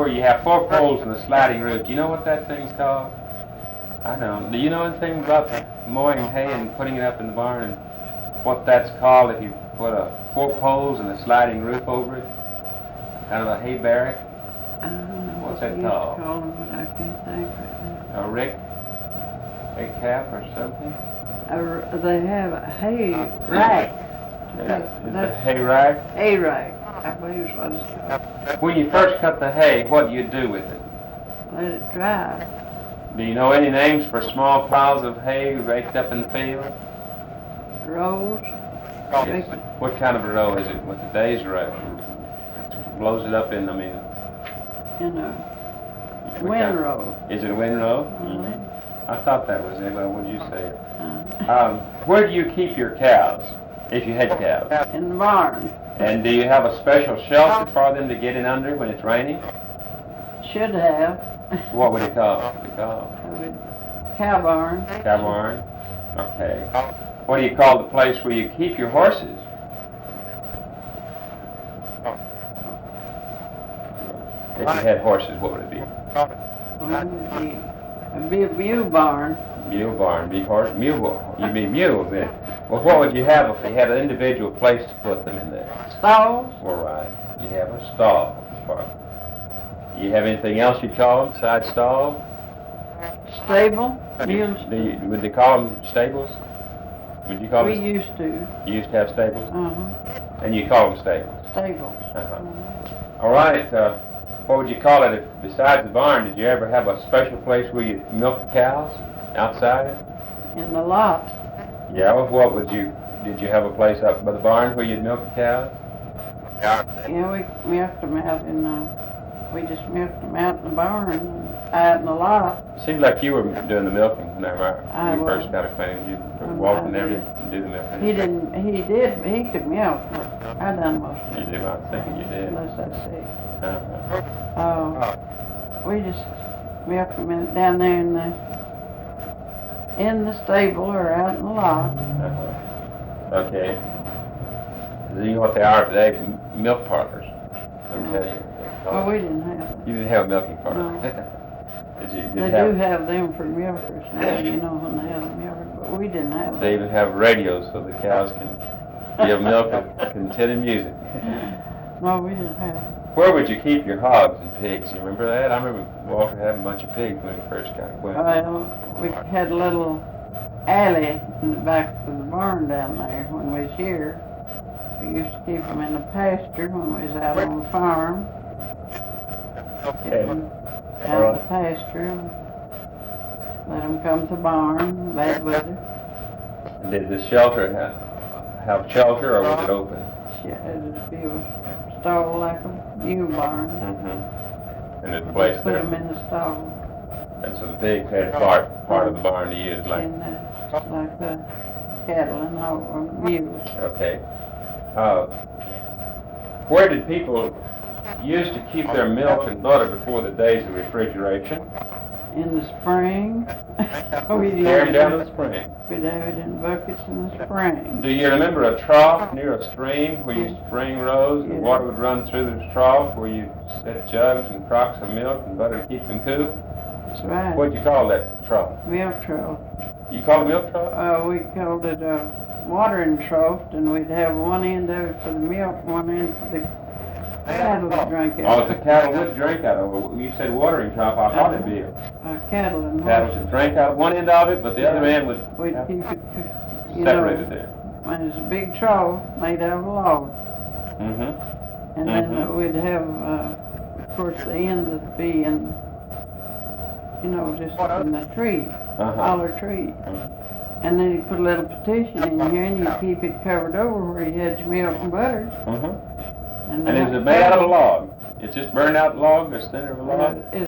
where you have 4 poles and a sliding roof. Do you know what that thing's called? I don't. Do you know anything about the mowing hay and putting it up in the barn and what that's called if you put 4 poles and a sliding roof over it? Kind of a hay barrack? I don't know What's what that they used called? to call them, but I can't think right now. A rick? A cap or something? They have a hay rack. Is it a hay rack? Hay rack, I believe is what it's called. When you first cut the hay, what do you do with it? Let it dry. Do you know any names for small piles of hay raked up in the field? Rows. Yes. What kind of a row is it? With the day's row? Blows it up in, In a what kind- windrow. Is it a windrow? Mhm. I thought that was it. Well, would you say it? Uh, Where do you keep your cows, if you had cows? in the barn. And do you have a special shelter for them to get in under when it's raining? Should have. What would you call it? What do you call Cow barn. it? Cow barn? Okay. What do you call the place where you keep your horses? If you had horses, what would it be? It'd be a mule barn. Mule barn, mule. You mean mules then? Well, what would you have if you had an individual place to put them in there? Stalls. All right. You have a stall. You have anything else you call them besides stall? Stable. Mules. Would they call them stables? Would you call We them? used to. You used to have stables, Uh-huh. and you call them stables. Stables. All right. What would you call it? If, besides the barn, did you ever have a special place where you milk the cows outside it? In the lot. Yeah. Well, what would you? Did you have a place up by the barn where you'd milk the cows? Yeah, we milked them out we just milked them out in the barn and out in the lot. Seemed like you were doing the milking whenever I you first was. got acquainted. You I walked in there did. and do the milking. He could milk, but I done most of You it, did. I was thinking you did. unless I see. Uh-huh. We just milked them down there in the stable or out in the lot. Uh-huh. Okay. You know what they are today? Milk parlors. Let me tell you. Well, we didn't have them. You didn't have a milking parlor. No. Did you? They do have them for milkers now, you know, when they have them milkers, but we didn't have They them. even have radios so the cows can give milk and continue music. No, we didn't have them. Where would you keep your hogs and pigs? You remember that? I remember Walter having a bunch of pigs when he first got acquainted. Well, we had a little alley in the back of the barn down there when we was here. We used to keep them in the pasture when we was out on the farm. Okay. Out in the pasture. Let them come to the barn, bad weather. Did the shelter have shelter or was it open? It'd be a stall like a mule barn. Mm-hmm. And there's a place Put there. them in the stall. And so the pigs had part of the barn to use, like, And like the cattle and all, or mules. okay. Where did people used to keep their milk and butter before the days of refrigeration? In the spring. We Carry them down to the spring. We'd have it in buckets in the spring. Do you remember a trough near a stream where you spring rows and Yeah. water would run through the trough where you set jugs and crocks of milk and butter to keep them cool? That's right. What'd you call that trough? Milk trough. You call it a milk trough? We called it a watering trough, and we'd have one end of it for the milk, one end for the cattle to drink Oh, out the of. cattle would drink out of it. You said watering trough, I thought it'd be a Cattle and cattle horses. should drink out of one end of it, but the other end would We'd have keep it, separated there. when it's a big trough made out of a log. Mm-hmm. And then we'd have, of course, the end would be in, just in the tree, Uh-huh. holler tree. And then you put a little petition in here and you keep it covered over where you had your milk and butter. Mm-hmm. And And is it made out of a log? It's just burned out log, the center of a log?